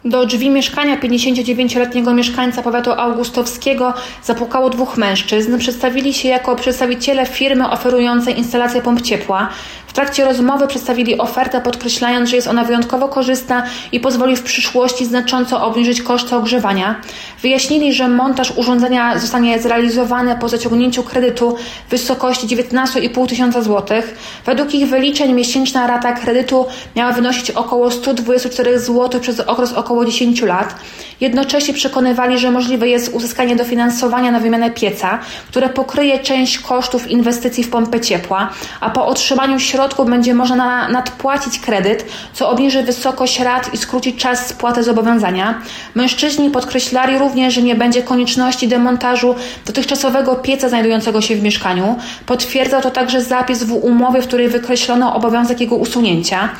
Do drzwi mieszkania 59-letniego mieszkańca powiatu augustowskiego zapukało dwóch mężczyzn. Przedstawili się jako przedstawiciele firmy oferującej instalację pomp ciepła. W trakcie rozmowy przedstawili ofertę, podkreślając, że jest ona wyjątkowo korzystna i pozwoli w przyszłości znacząco obniżyć koszty ogrzewania. Wyjaśnili, że montaż urządzenia zostanie zrealizowany po zaciągnięciu kredytu w wysokości 19,5 tysiąca złotych. Według ich wyliczeń miesięczna rata kredytu miała wynosić około 124 zł przez okres około 10 lat. Jednocześnie przekonywali, że możliwe jest uzyskanie dofinansowania na wymianę pieca, które pokryje część kosztów inwestycji w pompę ciepła, a po otrzymaniu środków będzie można nadpłacić kredyt, co obniży wysokość rat i skróci czas spłaty zobowiązania. Mężczyźni podkreślali również, że nie będzie konieczności demontażu dotychczasowego pieca znajdującego się w mieszkaniu. Potwierdzał to także zapis w umowie, w której wykreślono obowiązek jego usunięcia.